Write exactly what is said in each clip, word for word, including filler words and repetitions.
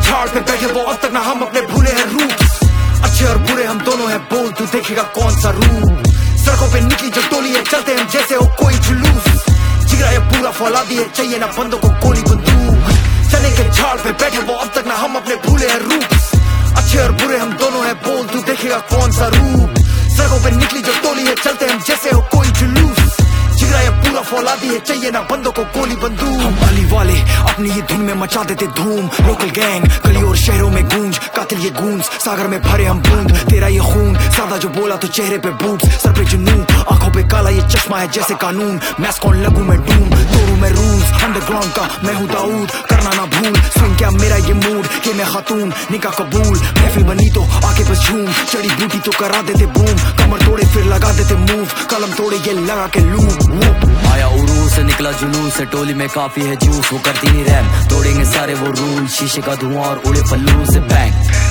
झाड़ पे बैठे वो अब तक ना हम अपने भूले हैं रूप। अच्छे और बुरे हम दोनों हैं, बोल तू देखेगा कौन सा रूप। सड़कों पे निकली जो टोली है, चलते हम जैसे हो कोई जुलूस। जिगरा ये पूरा फौलादी है, चाहिए ना बंदों को गोली बंदूक। चने के झाड़ पे बैठे वो अब तक ना हम अपने भूले हैं रूप। अच्छे और बुरे हम दोनों हैं, बोल तू देखेगा कौन सा रूप। सड़कों पे निकली जो टोली है, चलते हम जैसे हो कोई जुलूस। जिगरा ये पूरा फौलादी है, चाहिए ना बंदों को गोली बंदूक। हम अली वाले अपनी ही धुन में मचा देते धूम। लोकल गैंग गली और शहरों में गूंज, कातिल ये गूंज सागर में भरे हम बूंद। तेरा ये खून सादा जो बोला तो चेहरे पे बूट्स, सर पे जुनून आंखों पे काला ये चश्मा है जैसे कानून। मैस कौन लगूं मैं डूम, तोड़ू मैं रूल्स अंडरग्राउंड का मैं हूँ दाऊद। करना ना भूल सुन क्या मेरा ये मूड कि मैं खातून निका कबूल। महफिल बनी तो आके बस झूम, चढ़ी बूटी तो करा देते बूम। कमर तोड़े फिर लगा देते मूव, कलम तोड़े ये लगा के लूप। आया उरूस से निकला जुलूस से, टोली में काफी है जूस। वो करती नहीं रैम, तोड़ेंगे सारे वो रूल। शीशे का धुआं और उड़े फल्लू से बैंग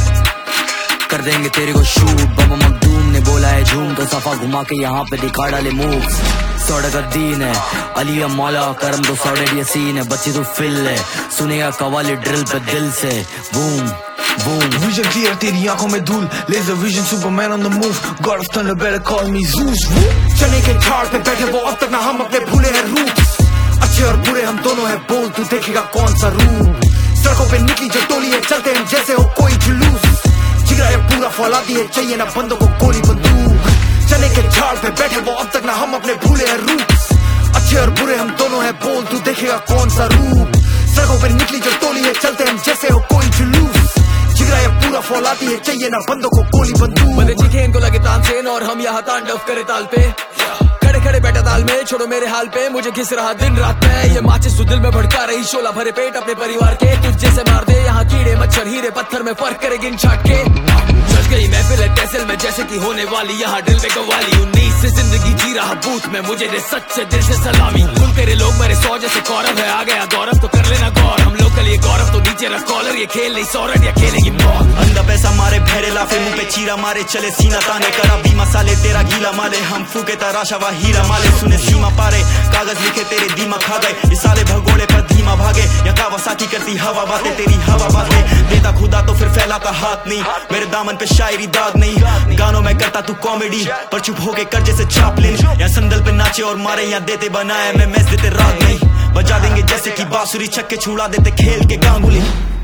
कर देंगे तेरे को शूट। बाबा मखदूम ने बोला है झूम, तो सफा घुमा के यहाँ पे दिखा डाले मूव्स। सौड़ा दीन है अलिया मौला करम तो सौड़े सीन है। बच्ची तो फिल है, सुनेगा कवाली ड्रिल पे दिल से बूम बूम। Vision clear, तेरी आंखों में धूल। Laser vision, Superman on the move. God of thunder, better call me Zeus. चने के झाड़ पे बैठे वो अब तक ना हम अपने भूले हैं रूप। अच्छे और बुरे हम दोनों हैं, बोल तू देखेगा कौन सा रूप। सड़कों पे निकली जो टोली है, चलते हम जैसे हो कोई जुलूस। जिगरा ये पूरा फौलादी है, चाहिए ना बंदों को गोली बंदूक। चने के झाड़ पे बैठे वो अब तक ना हम अपने भूले हैं रूप। अच्छे और बुरे हम दोनों हैं, बोल तू देखेगा कौन सा रूप। सड़कों पे निकली जो टोली है, चलते हम जैसे हो कोई जुलूस। जिगरा ये पूरा फौलादी है, चाहिए ना बंदों को गोली बंदूक। बंदे चीखे इनको लगे तानसेन और हम यहाँ तांडव करे ताल पे। खड़े खड़े बैठा ताल में, छोड़ो मेरे हाल पे। मुझे घिस रहा दिन रात में ये माचिस, तू दिल में भड़का रही शोला भरे पेट अपने परिवार के। तुझ जैसे मार दे यहाँ कीड़े मच्छर हीरे पत्थर में फर्क करे गिन छाट के। सज गई महफिल है तहसील में जैसे की होने वाली, यहाँ दिल में कवाली। उन्नीस से जिंदगी जी रहा बूथ में, मुझे दे सच्चे दिल से सलामी। कुल तेरे लोग मेरे सौ जैसे कौरव है, आ गया गौरव तो कर लेना गौर। हम लोग कल ये गौरव तो नीचे रख कॉलर, ये खेल नहीं सौरभ या खेलेगी मौत। अंधा पैसा मारे भैरे लाफे, मुंह पे चीरा मारे चले सीना ताने। करा भी मसाले तेरा गीला माले, हम फूके तराशा वा हीरा माले। सुने सीमा पारे कागज लिखे तेरे दीमा खा गए, ये साले भगोड़े पर धीमा भागे। या कावासाकी करती हवा बातें, तेरी हवा बातें। देता खुदा तो फिर फैलाता हाथ नहीं, मेरे दामन पे शायरी दाग नहीं। गानों में करता तू कॉमेडी, पर चुप होके कर जैसे चापलिन। या संदल पे नाचे और मारे, या देते बनाए मैं मैच देते राग नहीं। बजा देंगे जैसे कि बांसुरी, छक्के छुड़ा देते खेल के गांगुली।